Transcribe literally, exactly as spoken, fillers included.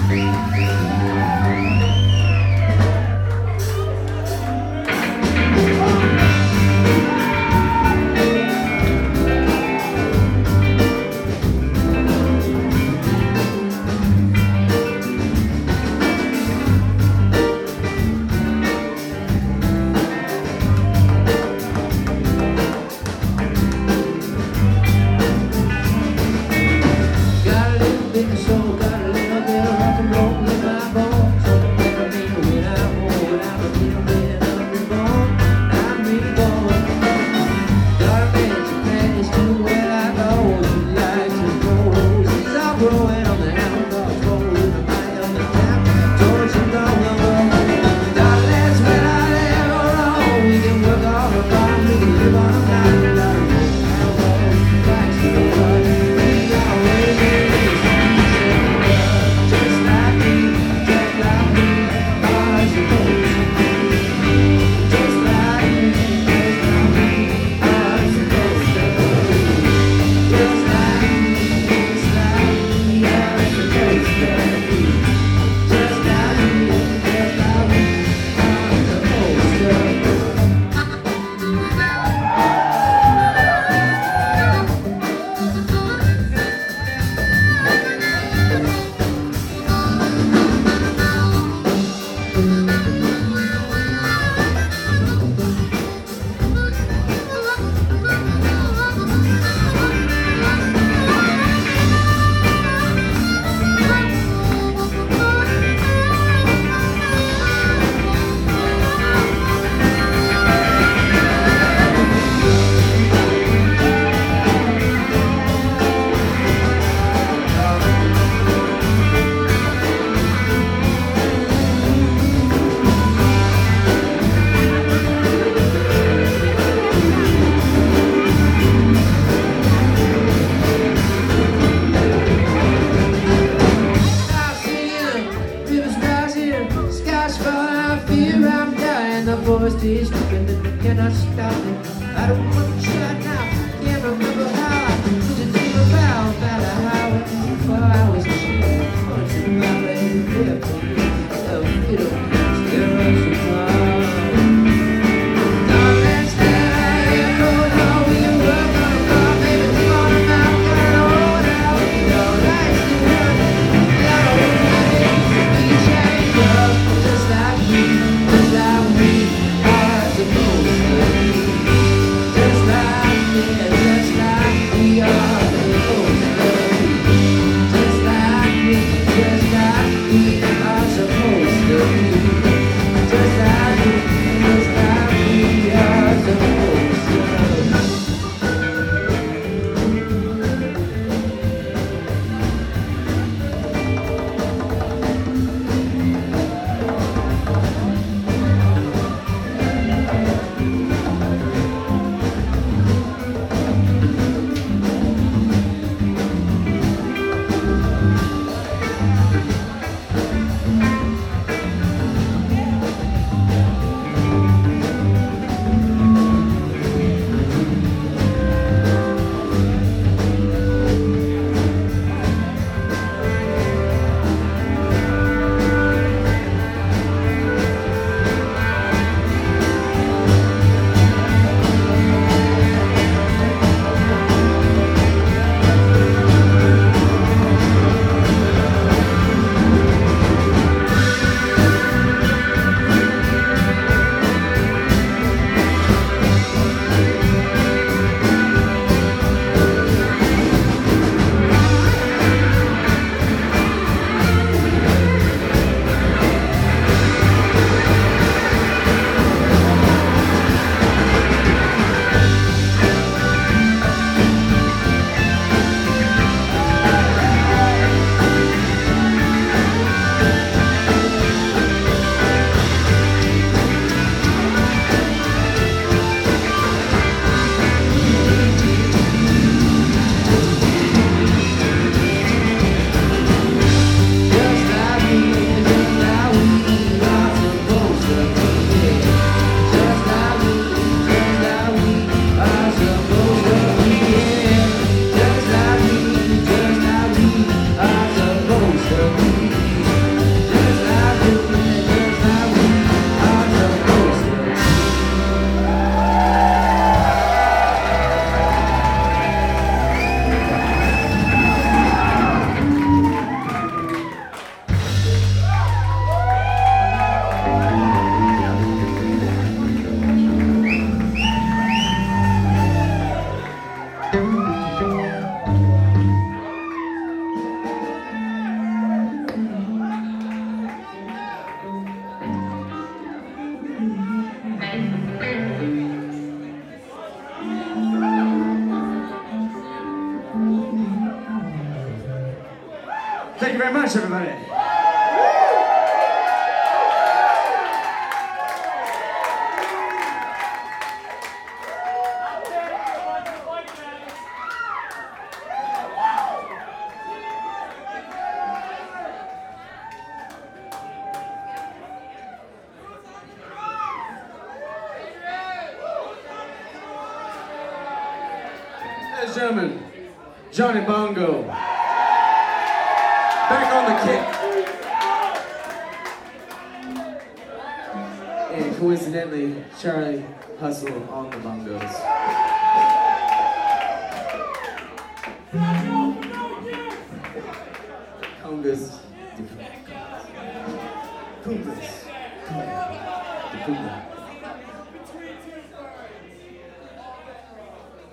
forest is moving and I cannot stop it. I don't want to shut now. Can't remember how I was a dream about about a highway before I was a kid. Once in my way to live for me. So you don't scare us apart. Darling, stay here for now. We can work on a car, baby. Come on, I'm out, got it all out. Your life's too hard. Got a way we change up just like me, just like me. you very much, everybody. Ladies and gentlemen, Johnny Bongo. Back on the kick. And coincidentally, Charlie Hustle on the bongos. Congas. Congas. The Conga.